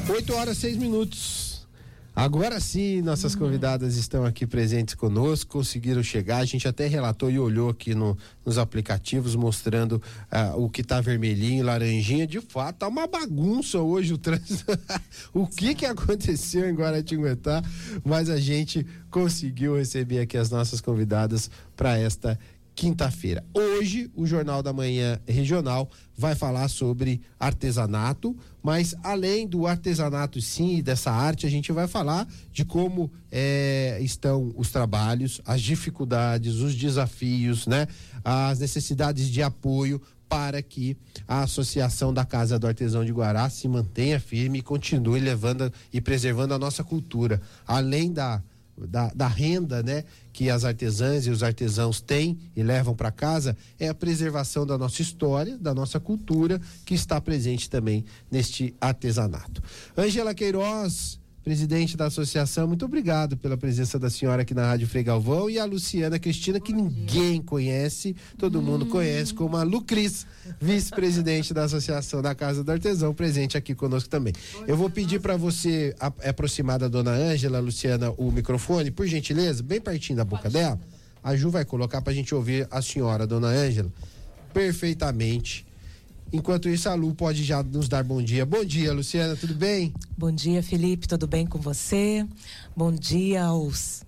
8h06. Agora sim, nossas convidadas estão aqui presentes conosco, conseguiram chegar. A gente até relatou e olhou aqui nos aplicativos, mostrando o que tá vermelhinho, laranjinha. De fato, tá uma bagunça hoje o trânsito. O que aconteceu em Guaratinguetá? Mas a gente conseguiu receber aqui as nossas convidadas para esta quinta-feira. Hoje, o Jornal da Manhã Regional vai falar sobre artesanato, mas além do artesanato sim, dessa arte, a gente vai falar de como estão os trabalhos, as dificuldades, os desafios, né? As necessidades de apoio para que a Associação da Casa do Artesão de Guará se mantenha firme e continue levando e preservando a nossa cultura, além da renda, né, que as artesãs e os artesãos têm e levam para casa, é a preservação da nossa história, da nossa cultura, que está presente também neste artesanato. Ângela Queiroz, presidente da associação, muito obrigado pela presença da senhora aqui na Rádio Frei Galvão, e a Luciana Cristina, que ninguém conhece, todo mundo conhece como a Lu Cris, vice-presidente da Associação da Casa do Artesão, presente aqui conosco também. Eu vou pedir para você aproximar da dona Ângela, Luciana, o microfone, por gentileza, bem pertinho da boca dela. A Ju vai colocar pra gente ouvir a senhora, dona Ângela, perfeitamente. Enquanto isso, a Lu pode já nos dar bom dia. Bom dia, Luciana, tudo bem? Bom dia, Felipe, tudo bem com você? Bom dia aos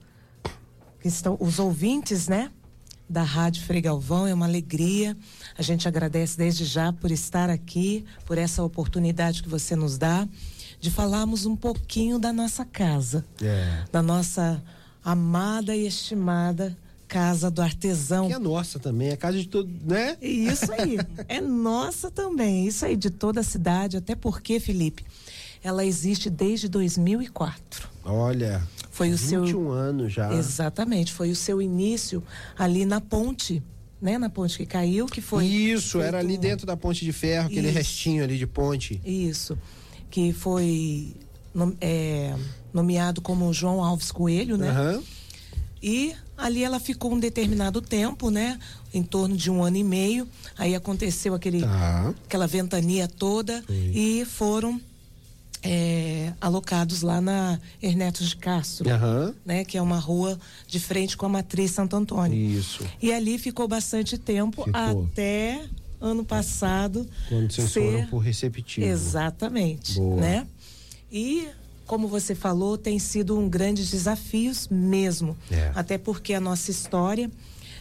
os ouvintes, né? Da Rádio Frei Galvão, é uma alegria. A gente agradece desde já por estar aqui, por essa oportunidade que você nos dá de falarmos um pouquinho da nossa casa, da nossa amada e estimada Casa do Artesão. Que é nossa também, é casa de todo, né? Isso aí, é nossa também, isso aí, de toda a cidade, até porque, Felipe, ela existe desde 2004. Olha, foi 21 anos já. Exatamente, foi o seu início ali na ponte, né? Na ponte que caiu, que foi... Isso, era ali dentro da ponte de ferro, aquele restinho ali de ponte. Isso, que foi nomeado como João Alves Coelho, né? Aham. E ali ela ficou um determinado tempo, né? Em torno de 1 ano e meio. Aí aconteceu aquela ventania toda. Sim. E foram alocados lá na Ernesto de Castro, né? Que é uma rua de frente com a Matriz Santo Antônio. Isso. E ali ficou bastante tempo, até ano passado. Quando vocês foram pro receptivo. Exatamente. Boa. Né? E como você falou, tem sido um grande desafio mesmo. Até porque a nossa história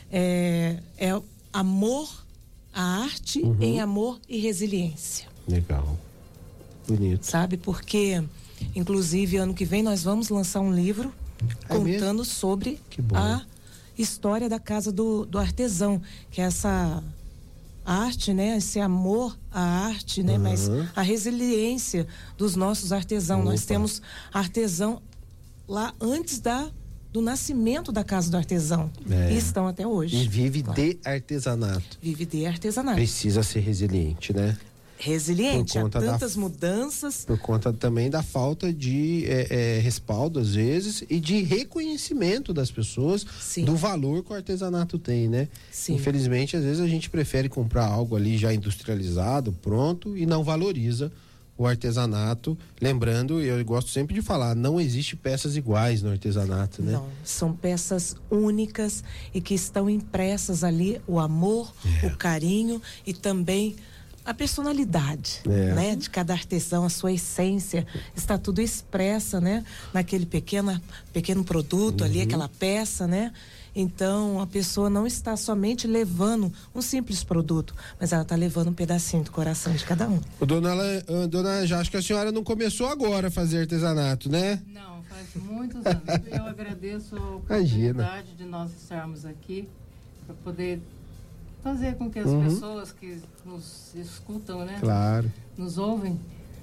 é amor à arte em amor e resiliência. Legal. Bonito. Sabe? Porque, inclusive, ano que vem nós vamos lançar um livro contando sobre a história da Casa do Artesão, que é essa arte, né? Esse amor à arte, né? Mas a resiliência dos nossos artesãos. Nós temos artesão lá antes do nascimento da Casa do Artesão. E estão até hoje. E vive de artesanato. Vive de artesanato. Precisa ser resiliente, né? Resiliente, há tantas mudanças. Por conta também da falta de respaldo, às vezes, e de reconhecimento das pessoas. Sim. Do valor que o artesanato tem, né? Sim. Infelizmente, às vezes a gente prefere comprar algo ali já industrializado, pronto, e não valoriza o artesanato. Lembrando, eu gosto sempre de falar, não existe peças iguais no artesanato, né? Não, são peças únicas e que estão impressas ali o amor, o carinho e também a personalidade, né? De cada artesão, a sua essência, está tudo expressa, né? Naquele pequeno produto ali, aquela peça, né? Então, a pessoa não está somente levando um simples produto, mas ela está levando um pedacinho do coração de cada um. Dona, já acho que a senhora não começou agora a fazer artesanato, né? Não, faz muitos anos. Eu agradeço a oportunidade de nós estarmos aqui para poder fazer com que as pessoas que nos escutam, né? Claro. Nos ouvem,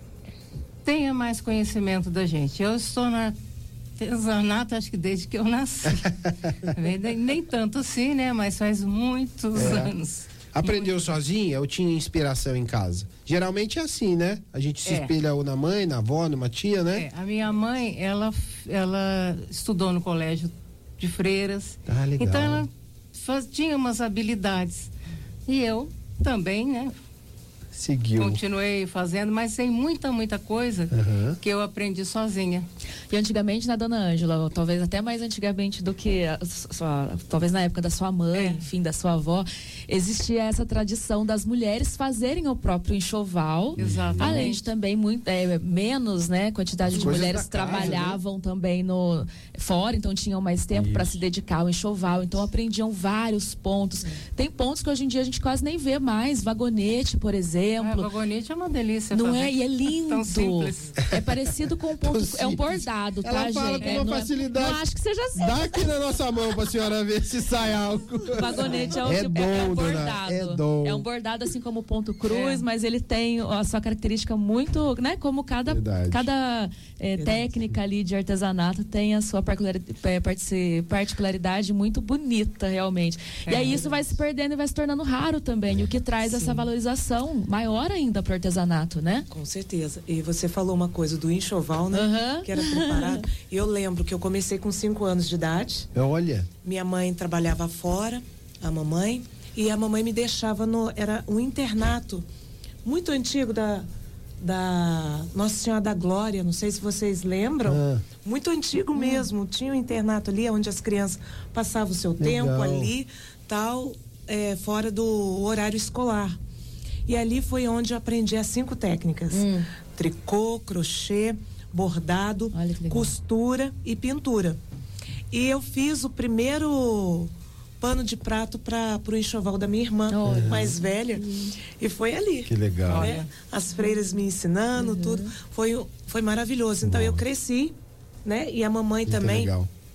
tenham mais conhecimento da gente. Eu estou na artesanato, acho que desde que eu nasci. Nem tanto assim, né? Mas faz muitos anos. Aprendeu sozinha ou tinha inspiração em casa? Geralmente é assim, né? A gente se espelha ou na mãe, na avó, numa tia, né? A minha mãe, ela estudou no colégio de freiras. Ah, legal. Então ela tinha umas habilidades. E eu também, né? Seguiu. Continuei fazendo, mas tem muita coisa que eu aprendi sozinha. E antigamente, né, dona Ângela, talvez até mais antigamente do que talvez na época da sua mãe, enfim, da sua avó, existia essa tradição das mulheres fazerem o próprio enxoval. Exatamente. Além de também menos, né, quantidade de mulheres trabalhavam também fora, então tinham mais tempo para se dedicar ao enxoval, então aprendiam vários pontos. Tem pontos que hoje em dia a gente quase nem vê mais, vagonete, por exemplo. Vagonete é uma delícia. Não é? E é lindo. Tão simples. É parecido com um ponto. É um bordado, tá, gente? Ela fala com uma facilidade. Não acho que seja assim. Dá aqui na nossa mão pra senhora ver se sai algo. O vagonete é um bordado. É um bordado assim como o ponto cruz, mas ele tem a sua característica muito, né? Como cada técnica ali de artesanato tem a sua particularidade muito bonita, realmente. E aí isso vai se perdendo e vai se tornando raro também, o que traz essa valorização maior ainda para o artesanato, né? Com certeza. E você falou uma coisa do enxoval, né? Que era preparado. Eu lembro que eu comecei com 5 anos de idade. Olha. Minha mãe trabalhava fora, a mamãe, e a mamãe me deixava era um internato muito antigo da Nossa Senhora da Glória, não sei se vocês lembram. Muito antigo mesmo. Tinha um internato ali onde as crianças passavam o seu tempo ali, fora do horário escolar. E ali foi onde eu aprendi as 5 técnicas: tricô, crochê, bordado, costura e pintura. E eu fiz o primeiro pano de prato para o enxoval da minha irmã mais velha, e foi ali. Que legal. Né? As freiras me ensinando tudo, foi maravilhoso. Então eu cresci, né? E a mamãe também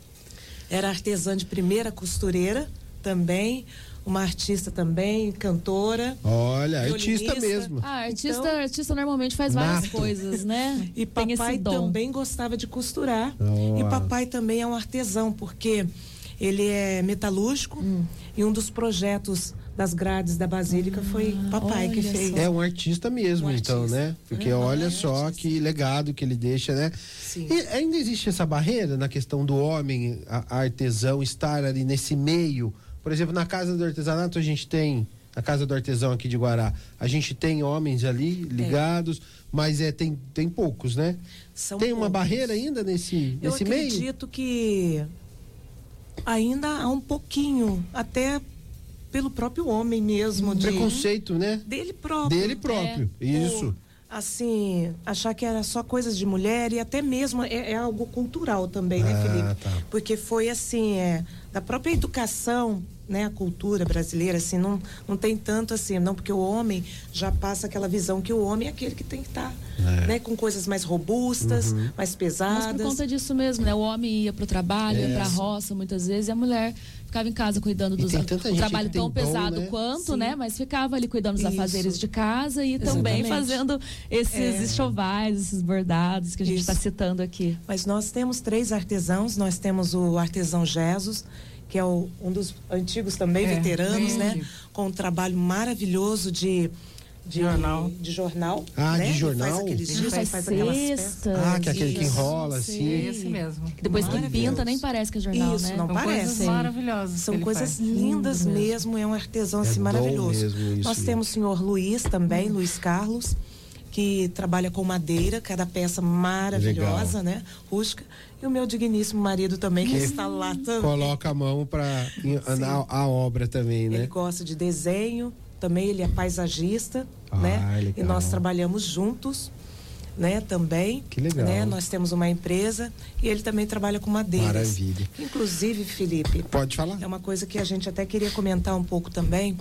era artesã de primeira, costureira também, uma artista também, cantora. Olha, artista mesmo. Artista normalmente faz várias coisas, né? E papai também gostava de costurar. E papai também é um artesão, porque ele é metalúrgico e um dos projetos das grades da Basílica foi papai que fez. É um artista mesmo, então, né? Porque olha só que legado que ele deixa, né? Sim. E ainda existe essa barreira na questão do homem, artesão, estar ali nesse meio. Por exemplo, na Casa do Artesanato a gente tem, na Casa do Artesão aqui de Guará, a gente tem homens ali ligados, mas tem poucos, né? Tem uma barreira ainda nesse meio? Eu acredito que ainda há um pouquinho, até pelo próprio homem mesmo. Preconceito, né? Dele próprio. Isso. Assim, achar que era só coisas de mulher, e até mesmo é algo cultural também, né, Felipe? Tá. Porque foi assim, da própria educação, né, a cultura brasileira, assim, não tem tanto assim, não, porque o homem já passa aquela visão que o homem é aquele que tem que estar, né, com coisas mais robustas, mais pesadas. Mas por conta disso mesmo, né, o homem ia pro trabalho, ia pra roça muitas vezes, e a mulher ficava em casa cuidando do trabalho tão pesado quanto, né? Mas ficava ali cuidando dos afazeres de casa e também fazendo esses enxovais, esses bordados que a gente está citando aqui. Mas nós temos 3 artesãos, nós temos o artesão Jesus, que é um dos antigos também, veteranos, né? Com um trabalho maravilhoso de jornal. Né? De jornal? Faz aquelas peças. Que é aquele que enrola, assim. É esse mesmo. Depois que pinta, nem parece que é jornal, isso, né? não parece. Coisas maravilhosas. São coisas lindas mesmo. É um artesão assim maravilhoso. Nós temos o senhor Luiz também, Luiz Carlos, que trabalha com madeira, cada peça maravilhosa, né? Rústica. E o meu digníssimo marido também, que está lá também. Coloca a mão para a obra também, né? Ele gosta de desenho, também ele é paisagista, né? Legal. E nós trabalhamos juntos, né? Também. Que legal. Né? Nós temos uma empresa e ele também trabalha com madeiras. Maravilha. Inclusive, Felipe. Pode falar. É uma coisa que a gente até queria comentar um pouco também.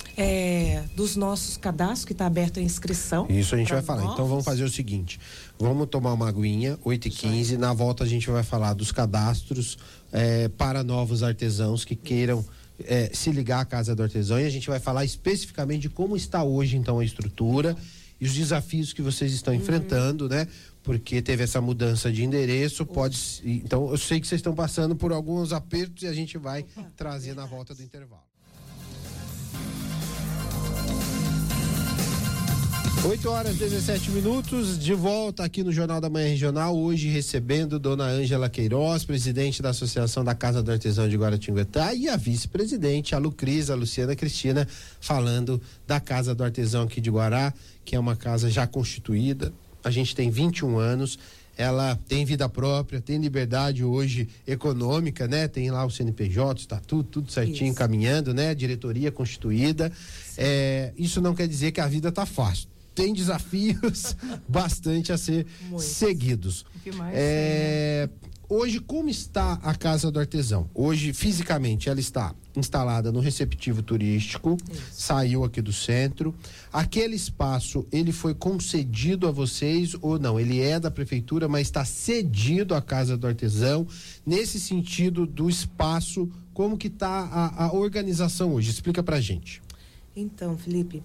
Dos nossos cadastros, que está aberto a inscrição. Isso a gente vai falar. Então vamos fazer o seguinte: vamos tomar uma aguinha, 8h15. Na volta a gente vai falar dos cadastros para novos artesãos que queiram se ligar à Casa do Artesão, e a gente vai falar especificamente de como está hoje então a estrutura e os desafios que vocês estão enfrentando, né? Porque teve essa mudança de endereço, então eu sei que vocês estão passando por alguns apertos e a gente vai trazer na volta do intervalo. 8h17, de volta aqui no Jornal da Manhã Regional, hoje recebendo dona Ângela Queiroz, presidente da Associação da Casa do Artesão de Guaratinguetá, e a vice-presidente, a Lucris, a Luciana Cristina, falando da Casa do Artesão aqui de Guará, que é uma casa já constituída. A gente tem 21 anos, ela tem vida própria, tem liberdade hoje econômica, né? Tem lá o CNPJ, estatuto, tudo certinho, isso, caminhando, né? Diretoria constituída. Isso não quer dizer que a vida tá fácil. Tem desafios bastante a ser seguidos. O que mais hoje, como está a Casa do Artesão? Hoje, fisicamente, ela está instalada no receptivo turístico, saiu aqui do centro. Aquele espaço, ele foi concedido a vocês ou não? Ele é da prefeitura, mas está cedido à Casa do Artesão. Nesse sentido do espaço, como que está a organização hoje? Explica pra gente. Então, Felipe,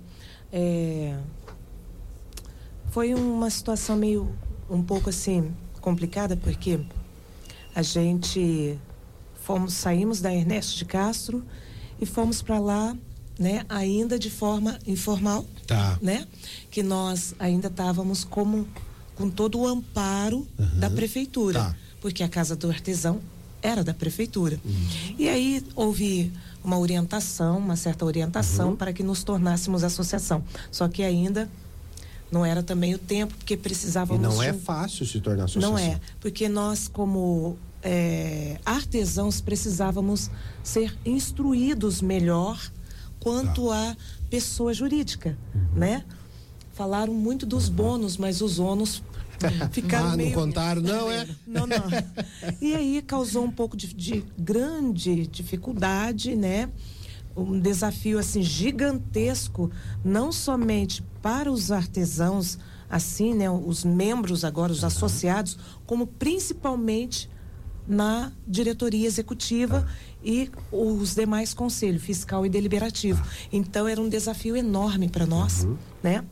foi uma situação um pouco assim complicada, porque a gente saímos da Ernesto de Castro e fomos para lá, né, ainda de forma informal, né, que nós ainda estávamos com todo o amparo da prefeitura, porque a Casa do Artesão era da prefeitura. E aí houve uma certa orientação para que nos tornássemos associação. Só que ainda não era também o tempo, porque precisávamos... E não é fácil se tornar associação. Não é, porque nós, como artesãos, precisávamos ser instruídos melhor quanto à pessoa jurídica, né? Falaram muito dos bônus, mas os ônus ficaram meio... não contaram, não é? Não. E aí causou um pouco de grande dificuldade, né? Um desafio assim gigantesco, não somente para os artesãos, assim, né, os membros agora, os associados, como principalmente na diretoria executiva e os demais conselhos fiscal e deliberativo. Então era um desafio enorme para nós, né?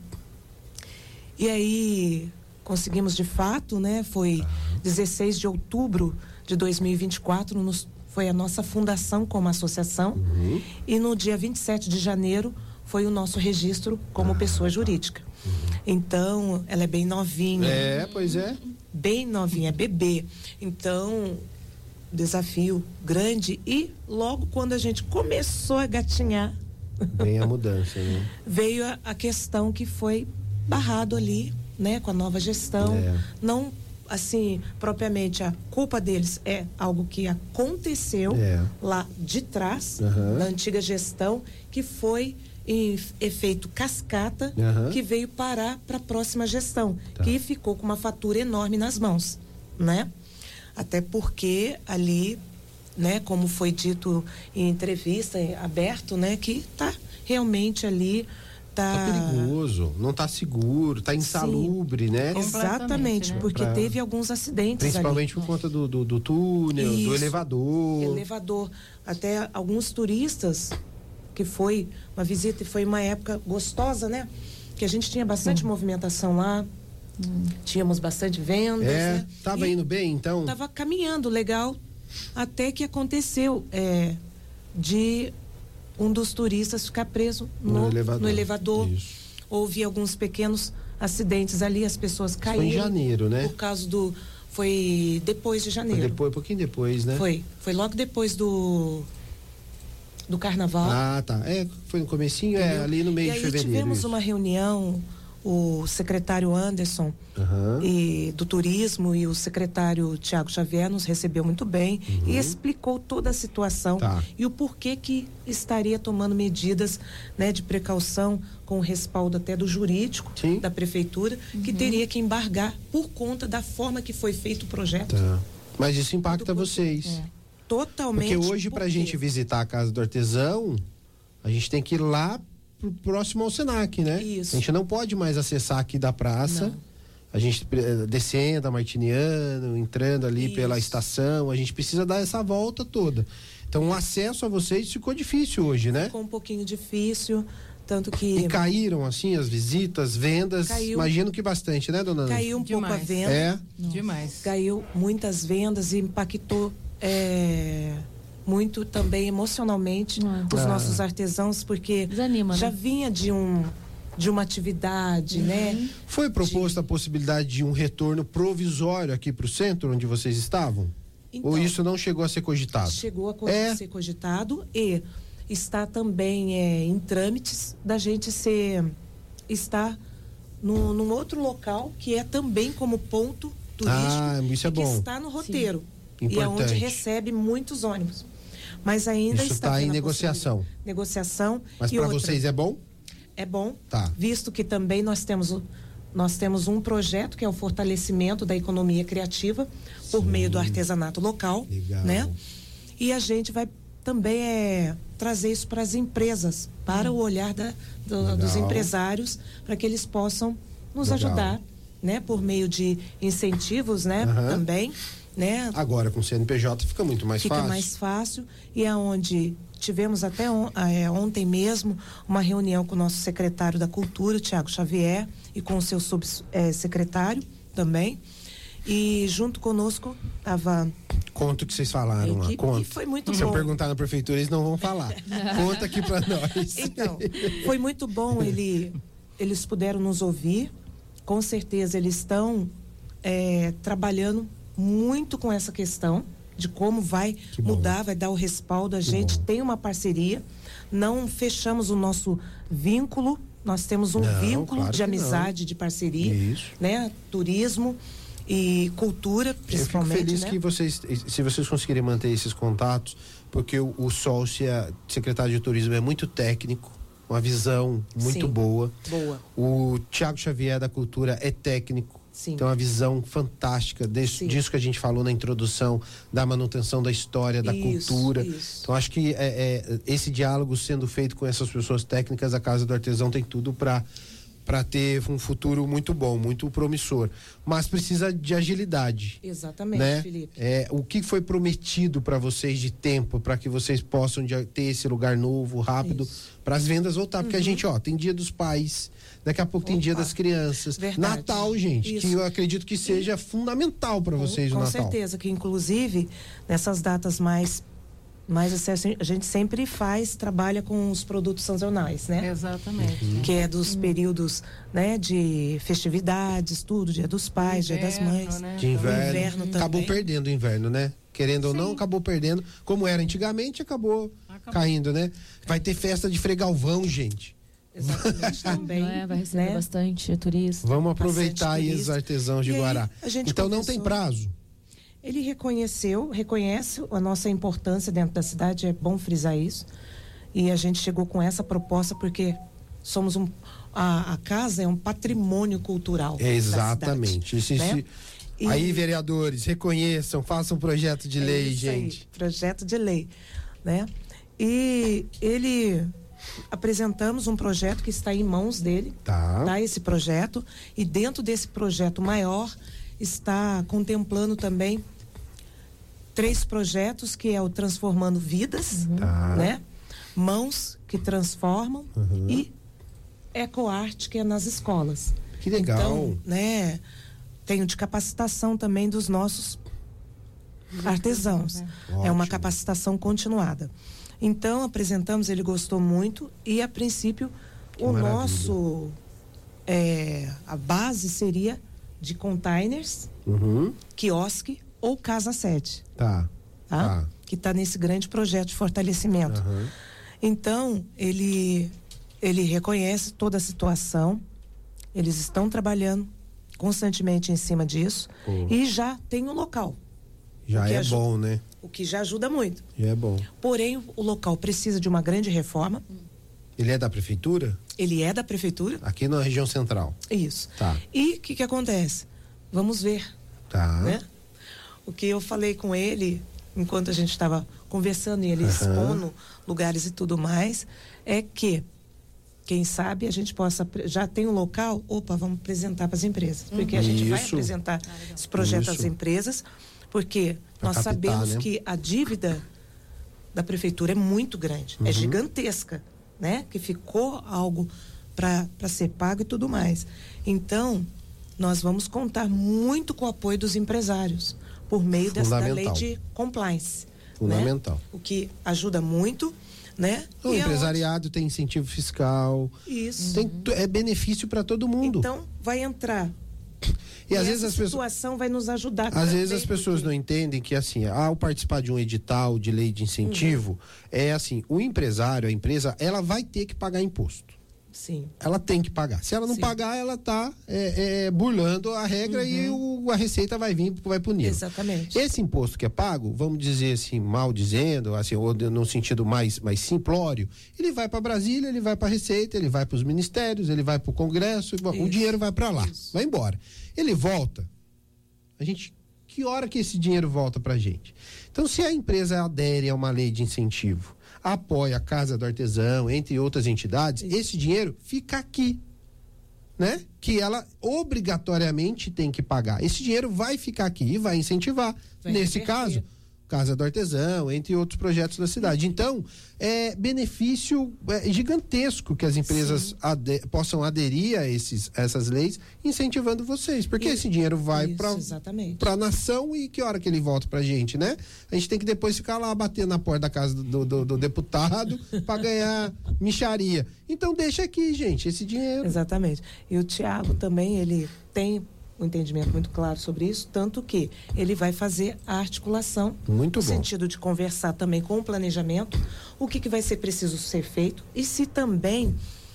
E aí conseguimos de fato, né? Foi 16 de outubro de 2024, foi a nossa fundação como associação, e no dia 27 de janeiro foi o nosso registro como pessoa jurídica. Então, ela é bem novinha. Pois é. Bem novinha, bebê. Então, desafio grande, e logo quando a gente começou a gatinhar, vem a mudança, né? Veio a questão que foi barrado ali, né, com a nova gestão. Não, assim, propriamente a culpa deles, é algo que aconteceu lá de trás, na antiga gestão, que foi em efeito cascata, que veio parar para a próxima gestão, que ficou com uma fatura enorme nas mãos, né? Até porque ali, né, como foi dito em entrevista, aberto, né, que tá realmente ali tá perigoso, não tá seguro, tá insalubre, né? Exatamente, né? Porque teve alguns acidentes principalmente ali, por conta do túnel, do elevador. Até alguns turistas, que foi uma visita e foi uma época gostosa, né? Que a gente tinha bastante movimentação lá, tínhamos bastante vendas, né? Tava indo bem, então? Tava caminhando legal, até que aconteceu de um dos turistas ficar preso no elevador. Houve alguns pequenos acidentes ali, as pessoas caíram. Foi em janeiro, né? Por causa foi depois de janeiro. Foi um pouquinho depois, né? Foi logo depois do carnaval. Foi no comecinho, ali no meio de fevereiro. E aí tivemos uma reunião, o secretário Anderson e do turismo e o secretário Tiago Xavier nos recebeu muito bem e explicou toda a situação e o porquê que estaria tomando medidas, né, de precaução, com o respaldo até do jurídico da prefeitura, que teria que embargar por conta da forma que foi feito o projeto. Mas isso impacta vocês. Totalmente. Porque hoje, pra gente visitar a Casa do Artesão, a gente tem que ir lá próximo ao Senac, né? Isso. A gente não pode mais acessar aqui da praça. A gente descendo a Martiniano, entrando ali pela estação, a gente precisa dar essa volta toda. Então o acesso a vocês ficou difícil hoje, né? Ficou um pouquinho difícil, tanto que... E caíram, assim, as visitas, vendas, imagino que bastante, né, dona Ana? Caiu um pouco a venda. Demais. Caiu muitas vendas e impactou muito também emocionalmente os nossos artesãos, porque desanima, já né? vinha de de uma atividade, né? Foi proposta a possibilidade de um retorno provisório aqui para o centro onde vocês estavam? Então, ou isso não chegou a ser cogitado? Chegou a ser cogitado e está também em trâmites da gente estar num outro local que é também como ponto turístico, isso é bom. Que está no roteiro. E é onde recebe muitos ônibus. Mas ainda isso está em negociação. Mas para vocês é bom? É bom, tá. Visto que também nós temos um projeto que é o fortalecimento da economia criativa por meio do artesanato local. Legal. Né? E a gente vai também trazer isso para as empresas, para o olhar dos empresários, para que eles possam nos ajudar, né? Por meio de incentivos, né? Também, né? Agora com o CNPJ fica muito mais fácil. Fica mais fácil, e aonde tivemos até ontem mesmo uma reunião com o nosso secretário da Cultura, Tiago Xavier, e com o seu subsecretário também. E junto conosco estava... Conta o que vocês falaram lá, conta. E foi muito Se bom. eu perguntar na prefeitura, eles não vão falar. Conta aqui para nós. Então, foi muito bom, eles puderam nos ouvir. Com certeza eles estão trabalhando muito com essa questão de como vai mudar, vai dar o respaldo. A gente tem uma parceria, não fechamos o nosso vínculo, nós temos um vínculo de amizade, de parceria, né? Turismo e cultura, principalmente. Eu fico feliz, né? Que se vocês conseguirem manter esses contatos, porque o Sócia, secretário de Turismo, é muito técnico, uma visão muito boa. O Tiago Xavier da Cultura é técnico, tem uma visão fantástica disso que a gente falou na introdução, da manutenção da história, da cultura. Então acho que esse diálogo sendo feito com essas pessoas técnicas, a Casa do Artesão tem tudo para ter um futuro muito bom, muito promissor, mas precisa de agilidade. Exatamente, né? Felipe. O que foi prometido para vocês de tempo, para que vocês possam ter esse lugar novo, rápido, para as vendas voltar, porque a gente, tem Dia dos Pais, daqui a pouco tem Dia das Crianças, verdade. Natal, gente, que eu acredito que seja fundamental para vocês o Natal. Com certeza, que inclusive nessas datas mais assim, a gente sempre trabalha com os produtos sazonais, né? Exatamente. Que é dos períodos, né, de festividades, tudo, Dia dos Pais, Dia das Mães. Né? De inverno também. Acabou perdendo o inverno, né? Querendo ou não, acabou perdendo. Como era antigamente, acabou caindo, né? Vai ter festa de Fregalvão, gente. Exatamente, também. Vai receber bastante turista. Vamos aproveitar aí os artesãos de Guará. Então não tem prazo. Ele reconhece a nossa importância dentro da cidade, é bom frisar isso. E a gente chegou com essa proposta porque somos a casa é um patrimônio cultural. Exatamente. Da cidade, né? Aí, vereadores, reconheçam, façam um projeto de lei, gente. Projeto de lei, né? E apresentamos um projeto que está em mãos dele, tá? Esse projeto, e dentro desse projeto maior está contemplando também 3 projetos, que é o Transformando Vidas, né? Mãos que transformam e Ecoarte, que é nas escolas. Que legal. Então, né? Tem o de capacitação também dos nossos artesãos. É uma capacitação continuada. Então, apresentamos, ele gostou muito e, a princípio, nosso a base seria de containers, quiosque ou casa-sede. Que está nesse grande projeto de fortalecimento. Então, ele reconhece toda a situação, eles estão trabalhando constantemente em cima disso e já tem um local. Já é bom, né? O que já ajuda muito. Já é bom. Porém, o local precisa de uma grande reforma. Ele é da prefeitura? Ele é da prefeitura. Aqui na região central. Isso. E o que acontece? Vamos ver. Né? O que eu falei com ele, enquanto a gente estava conversando e ele expondo lugares e tudo mais, é que, quem sabe, a gente possa, já tem um local, vamos apresentar para as empresas. Porque a gente vai apresentar esse projeto às empresas, porque nós sabemos, né, que a dívida da prefeitura é muito grande, é gigantesca, né? Que ficou algo para ser pago e tudo mais. Então, nós vamos contar muito com o apoio dos empresários, por meio da lei de compliance. Fundamental. Né? O que ajuda muito. né? O empresariado tem incentivo fiscal. Isso. É benefício para todo mundo. Então, vai entrar. E às vezes essa situação vai nos ajudar. Às vezes as pessoas não entendem que, assim, ao participar de um edital de lei de incentivo, é assim, o empresário, a empresa, ela vai ter que pagar imposto. Sim. Ela tem que pagar. Se ela não pagar, ela está burlando a regra e a receita vai punir. Exatamente. Esse imposto que é pago, vamos dizer assim, mal dizendo, assim, ou no sentido mais simplório, ele vai para Brasília, ele vai para a Receita, ele vai para os ministérios, ele vai para o Congresso, o dinheiro vai para lá, vai embora. Ele volta. Que hora que esse dinheiro volta para a gente? Então, se a empresa adere a uma lei de incentivo, apoia a Casa do Artesão, entre outras entidades, esse dinheiro fica aqui, né? Que ela obrigatoriamente tem que pagar. Esse dinheiro vai ficar aqui e vai incentivar. Nesse caso, Casa do Artesão, entre outros projetos da cidade. Então, é benefício gigantesco que as empresas possam aderir a essas leis, incentivando vocês, porque esse dinheiro vai para a nação e que hora que ele volta para a gente, né? A gente tem que depois ficar lá batendo na porta da casa do deputado para ganhar mixaria. Então, deixa aqui, gente, esse dinheiro. Exatamente. E o Tiago também, ele tem um entendimento muito claro sobre isso, tanto que ele vai fazer a articulação no sentido de conversar também com o planejamento, o que vai ser preciso ser feito e se também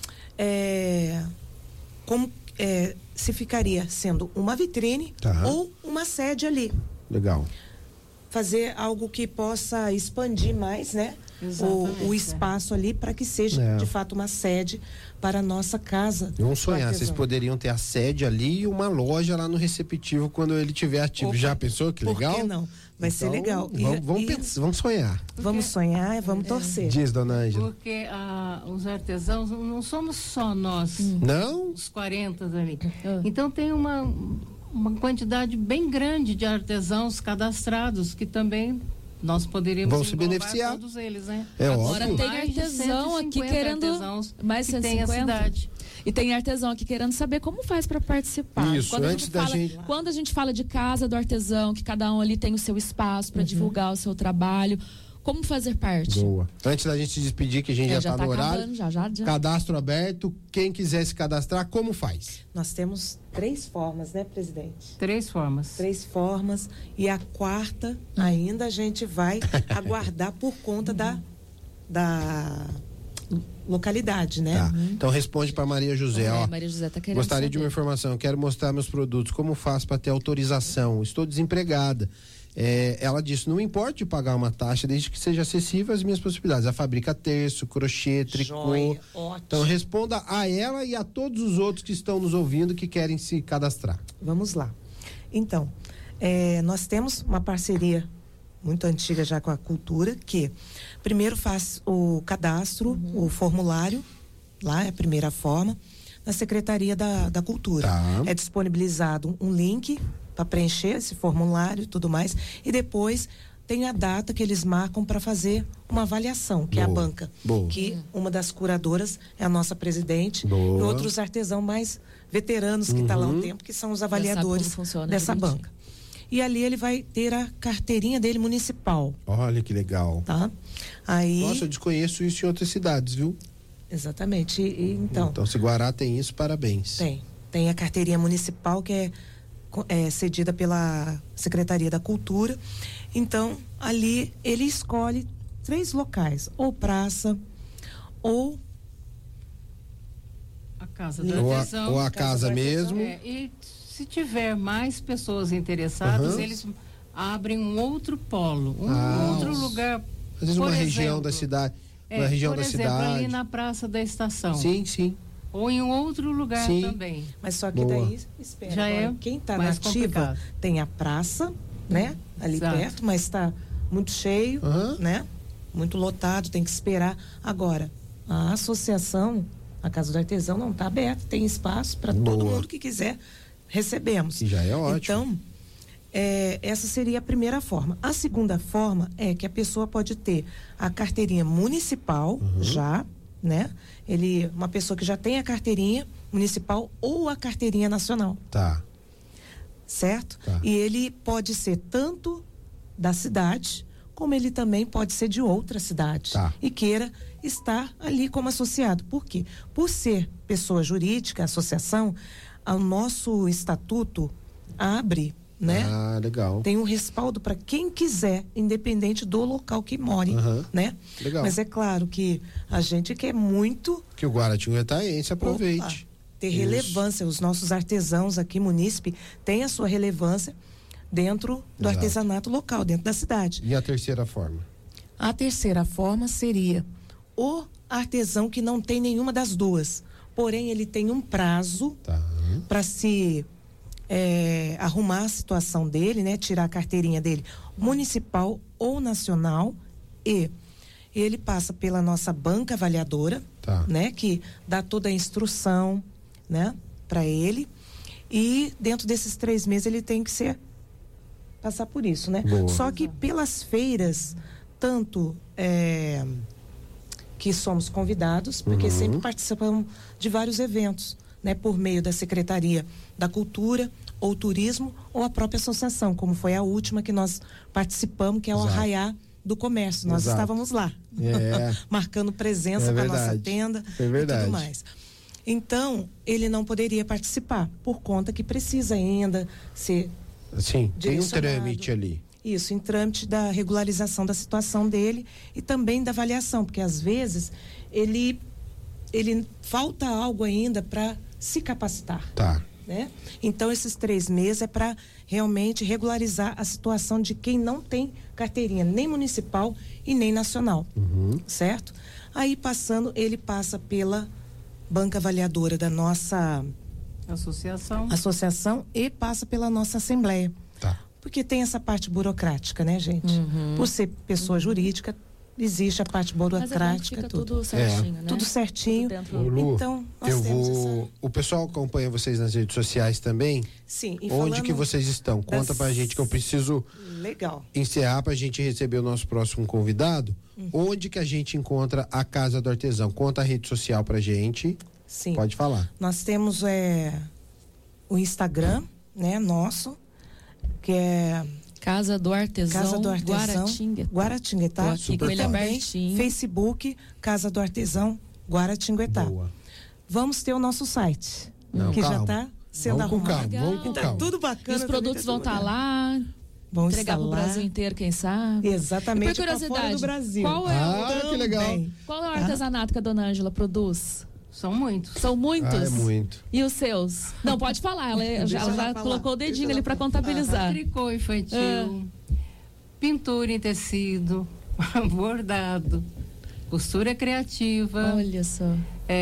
se ficaria sendo uma vitrine ou uma sede ali. Legal. Fazer algo que possa expandir mais, né? O espaço ali para que seja de fato uma sede para a nossa casa. Vamos sonhar, vocês poderiam ter a sede ali e uma loja lá no receptivo quando ele estiver ativo. Já pensou que legal? Por que não? Vai ser legal. Vamos sonhar. Vamos sonhar, vamos torcer. Diz, dona Ângela. Porque os artesãos não somos só nós. Não? Os 40 ali. Então tem uma quantidade bem grande de artesãos cadastrados que também nós poderíamos se beneficiar todos eles, né? Agora tem artesão aqui querendo mais 150. E tem artesão aqui querendo saber como faz para participar. Isso, quando a gente fala de casa do artesão, que cada um ali tem o seu espaço para divulgar o seu trabalho, como fazer parte? Boa. Antes da gente se despedir, que a gente já está no horário. Já. Cadastro aberto. Quem quiser se cadastrar, como faz? Nós temos 3 formas, né, presidente? 3 formas. 3 formas. E a 4ª ainda a gente vai aguardar por conta da localidade, né? Tá. Então responde para Maria José. Maria José tá querendo gostaria saber. De uma informação. Quero mostrar meus produtos. Como faço para ter autorização? Estou desempregada. Ela disse, não importa de pagar uma taxa desde que seja acessível às minhas possibilidades. Ela fabrica terço, crochê, tricô. Ótimo. Então responda a ela e a todos os outros que estão nos ouvindo que querem se cadastrar. Vamos lá. Então, nós temos uma parceria muito antiga já com a Cultura, que primeiro faz o cadastro, o formulário, lá é a primeira forma, na Secretaria da Cultura. Tá. É disponibilizado um link para preencher esse formulário e tudo mais, e depois tem a data que eles marcam para fazer uma avaliação, que é a banca. Que uma das curadoras é a nossa presidente, e outros artesãos mais veteranos que estão lá há um tempo, que são os avaliadores dessa banca. E ali ele vai ter a carteirinha dele municipal. Olha que legal. Tá? Aí... Nossa, eu desconheço isso em outras cidades, viu? Exatamente. Então, se Guará tem isso, parabéns. Tem a carteirinha municipal que é cedida pela Secretaria da Cultura. Então, ali ele escolhe 3 locais, ou praça, ou a Casa do Artesão. Ou a casa mesmo. E se tiver mais pessoas interessadas, eles abrem um outro polo, outro lugar. Às vezes uma região da cidade. Uma região da cidade. Ali na Praça da Estação. Sim. Ou em outro lugar também. Mas só que daí, espera. Já agora, quem está na ativa tem a praça, né? Ali perto, mas está muito cheio, né? Muito lotado, tem que esperar. Agora, a associação, a Casa do Artesão, não está aberta, tem espaço para todo mundo que quiser, recebemos. E já é ótimo. Então, essa seria a primeira forma. A segunda forma é que a pessoa pode ter a carteirinha municipal já, né? Uma pessoa que já tem a carteirinha municipal ou a carteirinha nacional. Tá. Certo? E ele pode ser tanto da cidade como ele também pode ser de outra cidade e queira estar ali como associado. Por quê? Por ser pessoa jurídica, associação, o nosso estatuto abre, né? Ah, legal. Tem um respaldo para quem quiser, independente do local que more, né? Legal. Mas é claro que a gente quer muito que o guaratinguetaense aproveite. Ter relevância. Os nossos artesãos aqui, munícipe, têm a sua relevância dentro do artesanato local, dentro da cidade. E a terceira forma? A terceira forma seria o artesão que não tem nenhuma das duas, porém ele tem um prazo para se arrumar a situação dele, né? Tirar a carteirinha dele municipal ou nacional, e ele passa pela nossa banca avaliadora, né? Que dá toda a instrução, né? Para ele, e dentro desses 3 meses ele tem que passar por isso, né? Boa. Só que pelas feiras, tanto que somos convidados, porque sempre participamos de vários eventos, né? Por meio da Secretaria da Cultura, ou Turismo, ou a própria associação, como foi a última que nós participamos, que é o Arraiá do Comércio. Nós estávamos lá, marcando presença com a nossa tenda e tudo mais. Então, ele não poderia participar, por conta que precisa ainda ser tem um trâmite ali. Isso, em trâmite da regularização da situação dele e também da avaliação, porque às vezes ele falta algo ainda para se capacitar. Né? Então, esses 3 meses é para realmente regularizar a situação de quem não tem carteirinha nem municipal e nem nacional, certo? Aí ele passa pela banca avaliadora da nossa associação e passa pela nossa assembleia. Porque tem essa parte burocrática, né, gente? Por ser pessoa jurídica, existe a parte burocrática, fica tudo certinho, né? Tudo certinho. Lu, então, nós temos o pessoal acompanha vocês nas redes sociais também? Sim. E onde que vocês estão? Conta pra gente, que eu preciso encerrar pra gente receber o nosso próximo convidado. Onde que a gente encontra a Casa do Artesão? Conta a rede social pra gente. Sim. Pode falar. Nós temos o Instagram, né, nosso, que é Casa do Artesão Guaratinguetá. Aqui com ele abertinho. Facebook, Casa do Artesão Guaratinguetá. Boa. Vamos ter o nosso site, que já está sendo arrumado. Vamos com calma. Tudo bacana. E os produtos vão estar lá. Vão entregar para o Brasil inteiro, quem sabe. Exatamente. E por curiosidade, fora do Brasil. Qual é que legal. Qual é o artesanato que a dona Ângela produz? São muitos. São muitos? É muito. E os seus? Não, pode falar. Ela já colocou o dedinho ali para contabilizar. Tricô infantil, pintura em tecido, bordado, costura criativa. Olha só.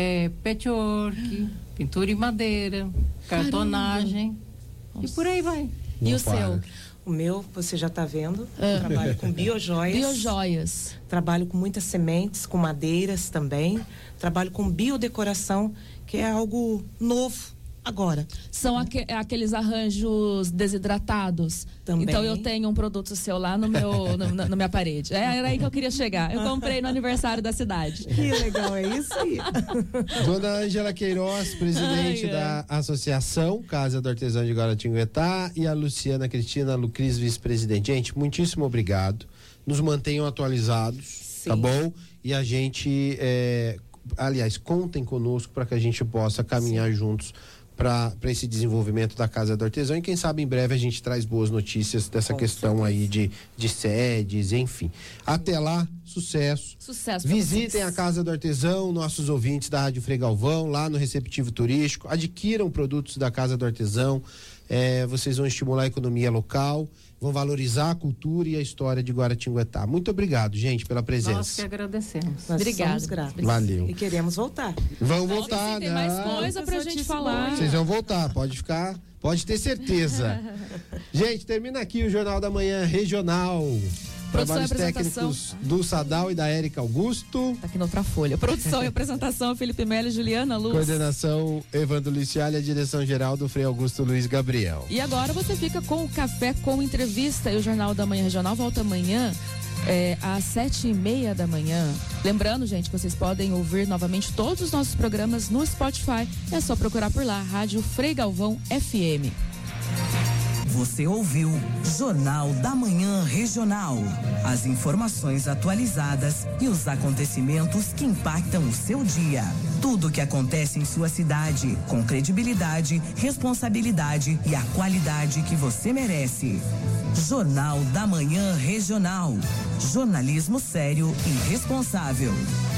Patchwork, pintura em madeira, cartonagem. E por aí vai. E o seu? O meu, você já está vendo, trabalho com biojoias. Biojoias. Trabalho com muitas sementes, com madeiras também. Trabalho com biodecoração, que é algo novo agora. São aqueles arranjos desidratados. Também. Então eu tenho um produto seu lá na minha parede. Era aí que eu queria chegar. Eu comprei no aniversário da cidade. Que legal, é isso aí. Dona Ângela Queiroz, presidente da Associação Casa do Artesão de Guaratinguetá, e a Luciana Cristina Lucris, vice-presidente. Gente, muitíssimo obrigado. Nos mantenham atualizados, Sim. Tá bom? E a gente, aliás, contem conosco para que a gente possa caminhar juntos para esse desenvolvimento da Casa do Artesão, e quem sabe em breve a gente traz boas notícias dessa questão aí de sedes, enfim. Até lá, sucesso. Sucesso. Visitem a Casa do Artesão, nossos ouvintes da Rádio Frei Galvão, lá no receptivo turístico, adquiram produtos da Casa do Artesão, vocês vão estimular a economia local, vão valorizar a cultura e a história de Guaratinguetá. Muito obrigado, gente, pela presença. Nós que agradecemos. Obrigada. Valeu. E queremos voltar. Vão voltar, tem mais coisa pra gente falar. Vocês vão voltar, pode ter certeza. Gente, termina aqui o Jornal da Manhã Regional. Trabalhos técnicos do Sadal e da Érica Augusto. Tá aqui na outra folha. Produção e apresentação, Felipe Melo e Juliana Luz. Coordenação, Evandro Luciali, a direção geral do Frei Augusto Luiz Gabriel. E agora você fica com o Café com Entrevista, e o Jornal da Manhã Regional volta amanhã às 7:30 da manhã. Lembrando, gente, que vocês podem ouvir novamente todos os nossos programas no Spotify. É só procurar por lá, Rádio Frei Galvão FM. Você ouviu Jornal da Manhã Regional. As informações atualizadas e os acontecimentos que impactam o seu dia. Tudo o que acontece em sua cidade, com credibilidade, responsabilidade e a qualidade que você merece. Jornal da Manhã Regional. Jornalismo sério e responsável.